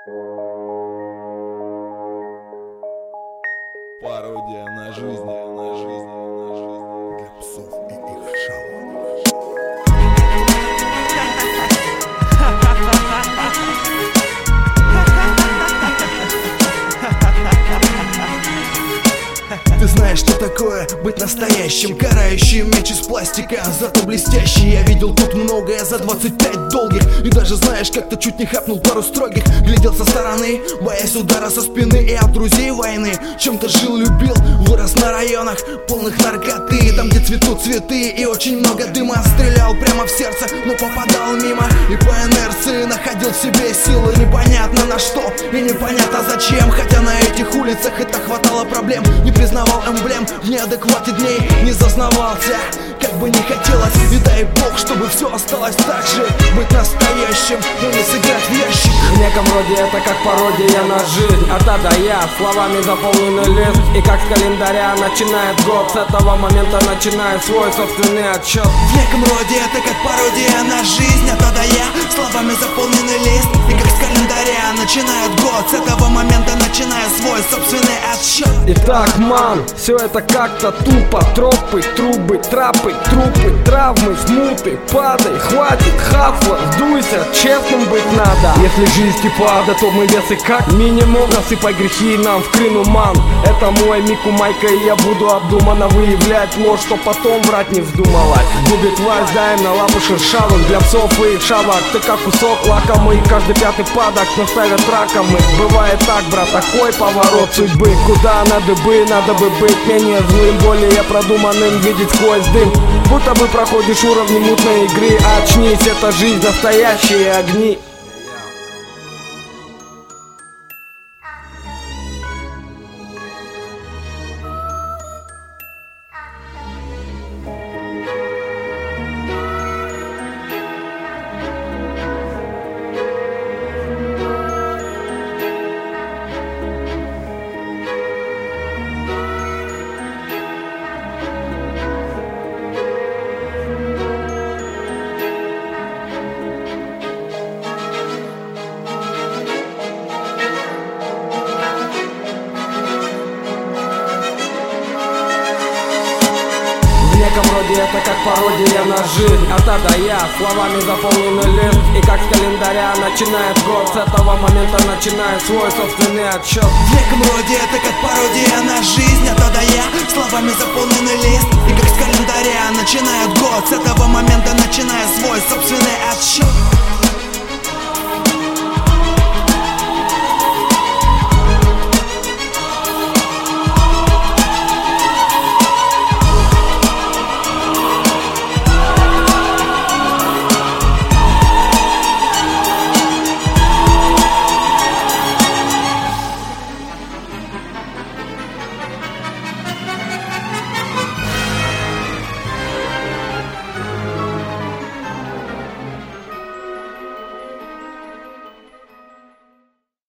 Пародия на жизнь, для псов и их шалов. Ты знаешь, что такое быть настоящим, карающий меч из пластика, зато блестящий. Я видел тут многое за 25 долгих, и даже знаешь, как-то чуть не хапнул пару строгих. Глядел со стороны, боясь удара со спины, и от друзей войны чем-то жил, любил. Вырос на районах, полных наркоты, там, где цветут цветы и очень много дыма. Стрелял прямо в сердце, но попадал мимо, и по инерции находил в себе силы. Непонятно на что и непонятно зачем, хотя на этих улицах и так хватало проблем. Не признавал эмблем в неадеквате дней, не зазнавался, как бы не хотелось. И дай бог, чтобы все осталось так же, быть настоящим, но не сыграть в ящик. В неком роде это как пародия на жизнь, от А до Я, словами заполненный лист. И как с календаря начинает год, с этого момента начинает свой собственный отчет. В неком роде это как пародия на жизнь, от А до Я, словами заполненный лист. И как с календаря начинает год, с этого момента начинает свой собственный отсчет. Итак, ман, все это как-то тупо. Тропы, трубы, трапы, трупы, травмы, смуты. Падай, хватит, хафла, сдуйся, честным быть надо. Если жизнь типа ада, то мы весы как минимум. Насыпай грехи нам в крину, ман. Это мой Мику Майка, и я буду обдуманно выявлять ложь, что потом врать не вздумалась. Губит власть, дай им на лапу шершавым. Для псов и их шавок, ты как кусок лакомый. Каждый пятый падок наставят ракомы. Бывает так, брат, такой поворот судьбы. Куда надо бы быть менее злым, более продуманным, видеть сквозь дым. Будто бы проходишь уровни мутной игры. Очнись, это жизнь, настоящие огни. В неком роде это как пародия на жизнь, от А до Я, словами заполненный лист. И как с календаря начинает год, с этого момента начинает свой собственный отчет. В неком роде это как пародия на жизнь, от А до Я, словами заполненный лист. И как с календаря начинает год, с этого момента начинает